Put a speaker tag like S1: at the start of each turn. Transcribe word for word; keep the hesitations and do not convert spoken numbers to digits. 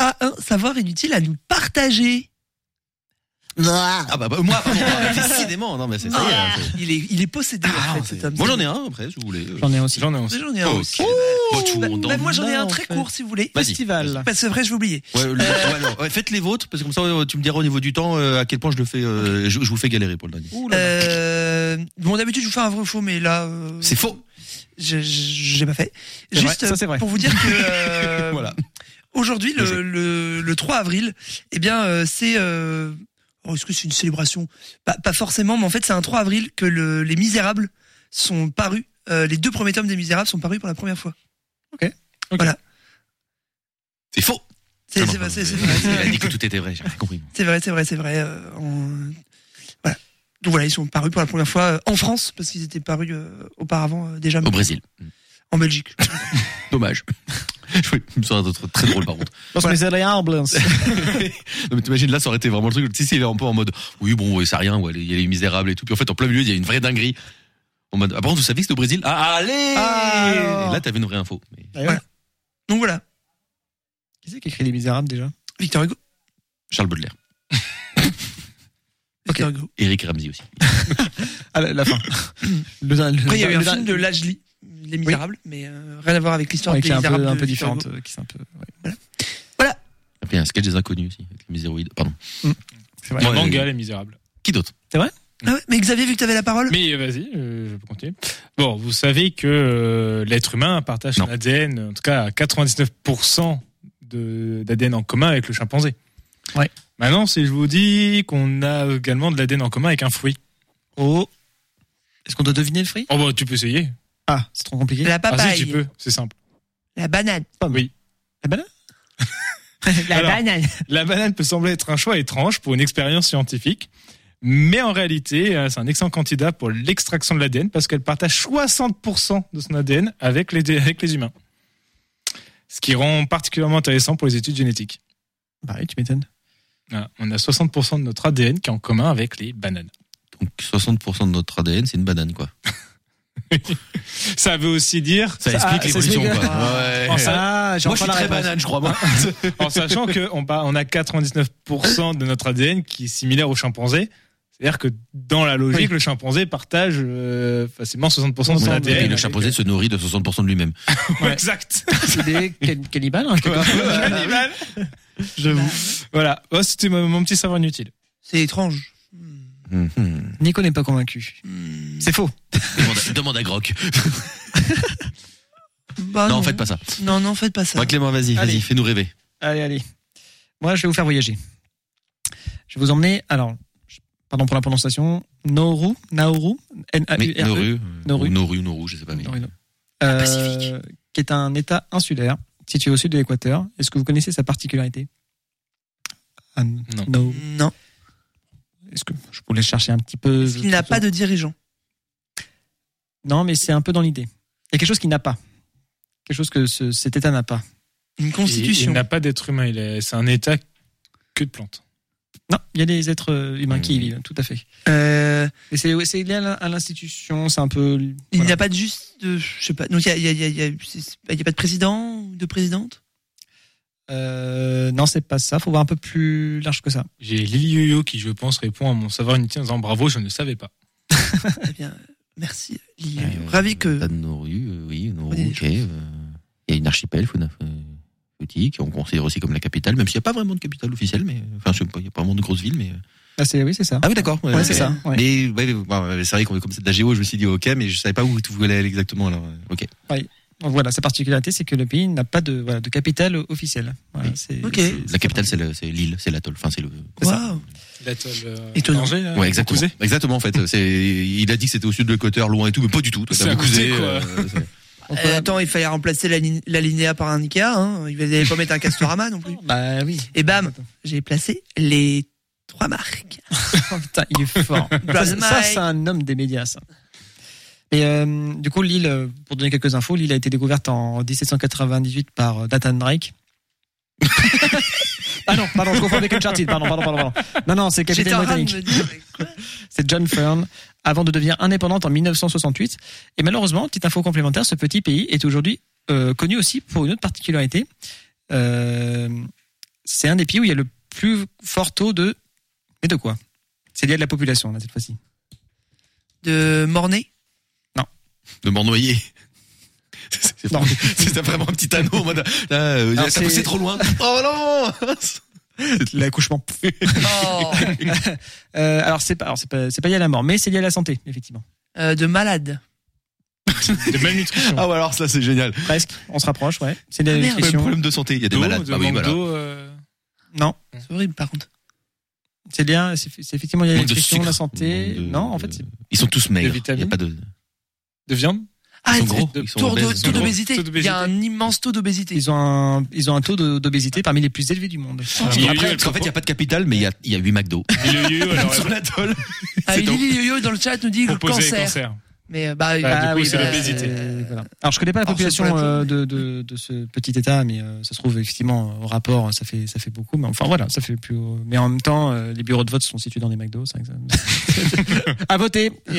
S1: a un savoir inutile à nous partager.
S2: Ah bah, bah moi, pardon, décidément, non mais c'est ça. y est,
S1: Ah,
S2: hein, c'est-
S1: il est, il est possédé
S2: Ah,
S1: en fait.
S2: c'est-
S1: Cet homme.
S2: moi j'en ai un après, si vous voulez.
S3: J'en ai aussi.
S4: J'en ai aussi.
S1: J'en ai un
S2: Oh,
S1: aussi.
S2: ok. Bah, tout le
S1: Bah,
S2: monde
S1: bah,
S2: en
S1: moi j'en ai
S3: a,
S1: un
S3: en
S1: très
S3: fait.
S1: court si vous voulez.
S2: Vas-y.
S3: Festival.
S1: Parce que c'est vrai, je vais oublier.
S2: Ouais, le- ouais, alors, ouais, faites les vôtres parce que comme ça euh, tu me diras au niveau du temps euh, à quel point je le fais. Euh, je, je vous fais galérer pour le dernier.
S3: Ouh là là.
S1: Euh, bon d'habitude je vous fais un vrai ou faux, mais là. Euh,
S2: C'est faux.
S1: je- je- J'ai pas fait.
S3: C'est
S1: Juste
S3: vrai, ça, c'est vrai.
S1: pour vous dire que euh,
S2: Voilà.
S1: aujourd'hui
S2: Le jeu.
S1: le, le, le trois avril, eh bien euh, c'est. Euh, oh, est-ce que c'est une célébration? Pas, pas forcément, mais en fait c'est un trois avril que le, les Misérables sont parus. Euh, les deux premiers tomes des Misérables sont parus pour la première fois.
S3: Ok.
S1: Voilà.
S2: C'est faux.
S1: C'est
S2: Non,
S1: c'est
S2: non,
S1: vrai, c'est
S2: non,
S1: c'est
S2: Il
S1: vrai.
S2: a dit que tout était vrai, j'ai rien compris.
S1: C'est vrai, c'est vrai, c'est vrai. euh, en- Voilà. Donc voilà, ils sont parus pour la première fois euh, en France parce qu'ils étaient parus euh, auparavant euh, déjà
S2: Au Brésil.
S1: en Belgique.
S2: Dommage. Oui, ça aurait été très drôle par contre.
S3: Los Miserables.
S2: Non mais t'imagines là ça aurait été vraiment le truc. Tu sais, c'est un peu en mode oui bon ouais, c'est rien, ouais, il y a les Misérables et tout. Puis en fait en plein milieu il y a une vraie dinguerie. En mode ah par contre vous savez que c'était au Brésil? Ah allez.
S3: Ah, alors.
S2: Et là t'avais une vraie info. Mais...
S3: Ah, ouais.
S1: Voilà. Donc voilà,
S3: Qui c'est qui écrit Les Misérables déjà?
S1: Victor Hugo.
S2: Charles Baudelaire.
S1: Victor Hugo.
S2: Eric Ramsey aussi.
S3: Ah, la, la fin. Le, le,
S1: Après il y a eu
S3: le-
S1: un
S3: le-
S1: film de Lajli, Les Misérables, mais euh, rien à voir avec l'histoire
S3: ouais,
S1: des
S3: qui est un
S1: Misérables.
S3: peu, un
S1: de
S3: peu
S1: Victor
S3: différente,
S1: Hugo.
S3: euh, qui est un peu. Ouais.
S2: Après il y a un sketch des inconnus aussi avec les Miséroïdes. Pardon.
S3: C'est vrai.
S4: Le
S2: Ouais,
S4: manga,
S2: euh,
S4: Les Misérables.
S2: Qui d'autre?
S1: Ah ouais, mais Xavier, vu que tu avais la parole.
S4: Mais euh, vas-y, euh, je peux continuer. Bon, vous savez que euh, l'être humain partage son
S2: Non.
S4: A D N, en tout cas à quatre-vingt-dix-neuf pour cent de, d'A D N en commun avec le chimpanzé.
S3: Ouais.
S4: Maintenant, si je vous dis qu'on a également de l'A D N en commun avec un fruit.
S3: Oh. Est-ce qu'on doit deviner le fruit?
S4: Oh bah tu peux essayer.
S3: Ah, c'est trop compliqué.
S1: La
S4: Ah
S1: papaye,
S4: si tu peux, c'est simple.
S1: la banane,
S4: Oui.
S3: La banane?
S1: la
S4: Alors,
S1: banane.
S4: La banane peut sembler être un choix étrange pour une expérience scientifique, mais en réalité, euh, c'est un excellent candidat pour l'extraction de l'A D N parce qu'elle partage soixante pour cent de son A D N avec les, avec les humains. Ce qui rend particulièrement intéressant pour les études génétiques.
S3: Bah oui, tu m'étonnes.
S4: Voilà, on a soixante pour cent de notre A D N qui est en commun avec les bananes.
S2: Donc soixante pour cent de notre A D N c'est une banane quoi.
S4: Ça veut aussi dire,
S2: Ça explique
S3: ah,
S2: l'évolution
S3: ça
S2: quoi.
S3: explique-
S2: Ouais.
S4: En ça-
S3: Ah, j'ai
S2: Moi je
S3: enfin
S2: suis
S3: la
S2: très
S3: réponse.
S2: banane je crois moi.
S4: en sachant qu'on on a quatre-vingt-dix-neuf pour cent de notre A D N qui est similaire au chimpanzé. C'est-à-dire que dans la logique,
S3: Oui.
S4: le chimpanzé partage euh, facilement soixante pour cent de son
S3: Et
S2: Et
S4: A D N.
S2: puis le
S4: avec-
S2: chimpanzé se nourrit de soixante pour cent de lui-même.
S4: Ouais, exact.
S3: C'est des can- cannibales, hein, quelque part.
S4: Animal. J'avoue. Voilà. Oh, c'était mon, mon petit savoir inutile.
S1: C'est étrange.
S2: Mhm.
S3: Nico n'est pas convaincu.
S1: Hmm.
S3: C'est faux.
S2: Demande, à- demande à Grok.
S1: Bah,
S2: non, faites pas ça.
S1: Non, non, faites pas ça.
S2: Ouais, Clément, vas-y,
S3: Allez.
S2: vas-y, fais-nous rêver.
S3: Allez, allez. Moi, je vais vous faire voyager. Je vais vous emmener, alors, je- pardon pour la prononciation, Nauru, Nauru, N A U R E.
S2: Oui, Nauru,
S3: Nauru.
S2: ou Nauru, Nauru, je sais pas. Mais...
S3: Nauru, Nauru. Euh,
S1: Pacifique.
S3: qui est un État insulaire situé au sud de l'équateur. Est-ce que vous connaissez sa particularité? Ah,
S4: Non.
S3: no.
S1: Non.
S3: Est-ce que je vous laisse chercher un petit peu?
S1: Il n'a pas de dirigeant.
S3: Non, mais c'est un peu dans l'idée. Il y a quelque chose qu'il n'a pas. Quelque chose que ce- cet État n'a pas.
S1: Une
S4: Il,
S1: constitution.
S4: il n'a pas d'être humain. Il est, c'est un état que de plantes.
S3: Non, il y a des êtres euh, humains qui y
S2: Mmh.
S3: vivent, tout à fait.
S1: Euh,
S3: Et c'est, ouais, c'est lié à l'in- à l'institution, c'est un peu.
S1: il
S3: voilà.
S1: n'y a pas de juste, de, je sais pas. Donc il y a, il y a, il y a, il y a, c'est- il y a pas de président ou de présidente.
S3: Euh, non, c'est pas ça. Faut voir un peu plus large que ça.
S4: J'ai Lily Yo-Yo qui, je pense, répond à mon savoir inutile en disant bravo, je ne savais pas.
S1: Eh bien, euh, merci. Lily.
S2: Euh,
S1: Ravi que.
S2: Pas de Nauru, euh, oui, Nauru,
S1: Prenez des
S2: ok. euh, Il y a une archipel, Funa- euh, Fouti, qu'on considère aussi comme la capitale, même s'il n'y a pas vraiment de capitale officielle, mais enfin, je sais pas, il n'y a pas vraiment de grosse ville, mais.
S3: Ah, c'est, oui, c'est ça.
S2: Ah oui, d'accord.
S3: Ouais, c'est ça, ouais.
S2: Mais ouais, ouais, c'est vrai qu'on comme c'est de la géo, je me suis dit ok, mais je savais pas où vous voulez aller exactement. Alors, euh, ok.
S3: Donc voilà, sa particularité, c'est que le pays n'a pas de, voilà, de capitale officielle. Voilà,
S2: Oui.
S3: c'est,
S1: Ok.
S3: c'est-
S2: La capitale, c'est, le, c'est l'île, c'est l'atoll. Enfin, c'est le.
S3: c'est ça.
S1: Waouh.
S4: L'atoll euh,
S1: Étonnant.
S4: Angers, là,
S2: Ouais, exactement.
S4: Cousé.
S2: Exactement, en fait. C'est, il a dit que c'était au sud de l'Équateur, loin et tout, mais pas du tout. Toi,
S4: C'est
S2: t'as
S4: à
S2: beaucoup
S4: côté,
S2: Cousé,
S4: quoi.
S2: euh, c'est-
S3: Donc,
S1: Euh,
S3: voilà.
S1: attends, il fallait remplacer la, li- la Linéa par un Ikea. Hein. Il fallait pas mettre un Castorama non plus.
S3: Bah oui.
S1: Et bam, j'ai placé les trois marques.
S3: Oh, putain, il est fort. ça, c'est- ça, c'est un homme des médias, ça. Et euh, du coup, l'île, euh, pour donner quelques infos, l'île a été découverte en dix-sept cent quatre-vingt-dix-huit par euh, Nathan Drake. Ah non, pardon, je confonds avec Uncharted. Pardon, pardon, pardon, pardon. Non, non, c'est le
S1: J'étais
S3: capitaine
S1: en train de
S3: britannique.
S1: me dire, mais quoi
S3: C'est John Fern, avant de devenir indépendante en mille neuf cent soixante-huit. Et malheureusement, petite info complémentaire, ce petit pays est aujourd'hui euh, connu aussi pour une autre particularité. Euh, c'est un des pays où il y a le plus fort taux de... Mais de quoi? C'est lié à de la population, là, cette fois-ci.
S1: De Mornay.
S2: De Mornoyer. C'est, c'est,
S3: Non.
S2: c'est vraiment un petit anneau en mode, là, euh,
S3: Alors,
S2: ça
S3: c'est-
S2: poussait trop loin. Oh non!
S3: L'accouchement.
S1: Oh.
S3: Euh, alors, c'est pas, alors c'est pas, c'est pas lié à la mort, mais c'est lié à la santé, effectivement.
S1: Euh, de malade.
S4: De malnutrition.
S2: Ah ouais, alors ça c'est génial.
S3: Presque, on se rapproche, ouais. C'est de
S1: Ah,
S3: la
S1: merde.
S2: Même
S3: nutrition.
S2: problème de santé, il y a des
S4: D'eau,
S2: malades.
S4: de
S2: Ah oui,
S4: manque
S2: voilà.
S4: d'eau, euh,
S3: Non,
S1: C'est horrible par contre.
S3: c'est lié, c'est, c'est effectivement lié à la
S2: Manque de
S3: nutrition,
S2: sucre.
S3: la santé.
S2: Manque de-
S3: Non, en fait, c'est
S2: Ils sont tous maigres.
S4: Des vitamines.
S2: Il y a pas de.
S4: de viande.
S1: Ah,
S2: sont
S1: c'est-
S2: gros,
S1: de-
S2: ils sont
S1: taux,
S2: obèses,
S1: de-
S2: ils sont
S1: taux
S2: gros.
S1: d'obésité.
S4: Taux
S1: Il y
S4: d'obésité.
S1: a un immense taux d'obésité.
S3: ils ont un, ils ont un taux de- d'obésité parmi les plus élevés du monde.
S4: Il y a eu
S2: Après,
S4: le
S2: parce qu'en fait, il n'y a pas de capital, mais il y a, il y a huit McDo.
S4: Il y a eu, alors,
S2: Sur l'atoll.
S1: Ah,
S2: C'est
S1: Lily Yo-Yo dans le chat nous dit
S4: composé
S1: cancer.
S4: cancer.
S1: Mais euh, bah,
S4: Bah, du coup, c'est
S1: bah,
S4: l'obésité.
S3: Euh, voilà. Alors, je connais pas la
S1: Alors, c'est
S3: population
S1: pas la
S3: euh, de, de, de ce petit État, mais euh, ça se trouve effectivement au rapport, ça fait, ça fait beaucoup. Mais enfin voilà, ça fait plus. Mais en même temps, euh, les bureaux de vote sont situés dans des McDo. C'est vrai que ça... à voter. Et